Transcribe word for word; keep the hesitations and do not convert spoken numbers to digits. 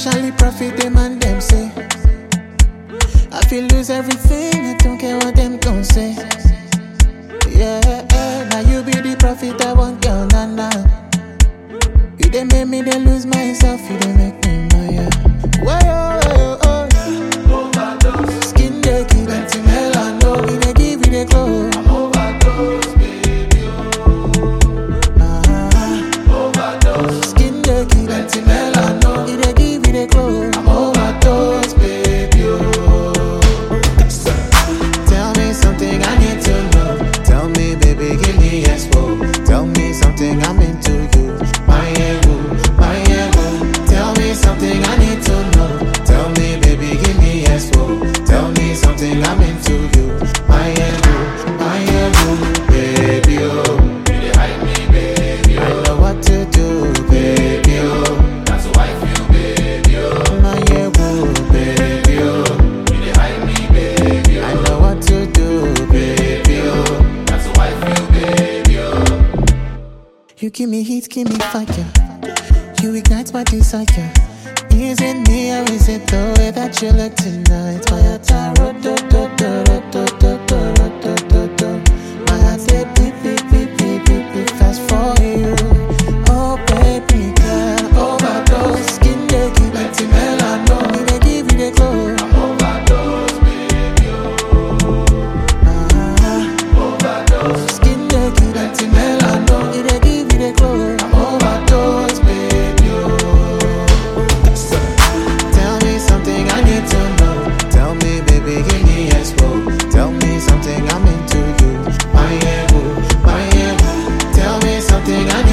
Especially profit them and them say. I feel lose everything, I don't care what them gon' say. Yeah, now you be the prophet I want, girl, nah, nah. You they make me they lose myself, you they make me maya. Whoa, oh, oh, oh. Skin they keep empty melano, you they give you the glow. I'm overdose, baby, oh. Ah, overdose. Skin they keep empty melano, you they give you the glow. I'm overdose, baby, oh. Tell me something I need to know. Tell me, baby, give me expo. Tell me something I'm into you. My ego, my ego. Tell me something I need to know. Tell me, baby, give me expo. Tell me something I'm into you. My ego, my ego, baby, oh. You hide me, baby, oh. I know what to do, baby, oh. That's why I feel, baby, oh. My ego, baby, oh. You hide me, baby, oh. I know what to do, baby, oh. That's why I feel, baby, oh. You give me heat, give me fire. You ignite my desire. Is it me or is it the way that you look tonight? My heart do do do do do do do do do do. My heart say beat beat beat beat beat beat fast for you. Oh baby girl, overdose. Skin they keep empty melano, me they give you the glow. I'm overdose, baby, oh. Ah, overdose. Skin they keep empty melano, me they give you the glow. I'm overdose, baby, oh. Tell me something I need to know. Tell me, baby, give me expo. Tell me something I'm into you. My ego, my ego. Tell me something I